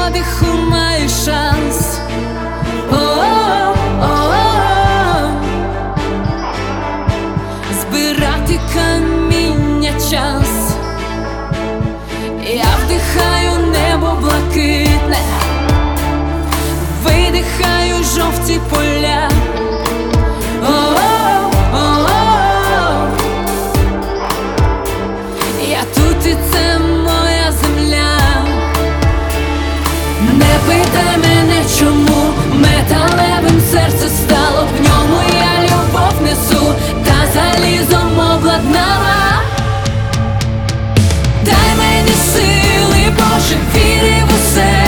подиху маю шанс. Збирати каміння час. Я вдихаю небо блакитне, видихаю жовті поля. Я тут і це моя земля. Не питай мене чому, металевим серце стало, в ньому я любов несу, та залізом обладнала. Дай мені сили, Боже, віри в усе.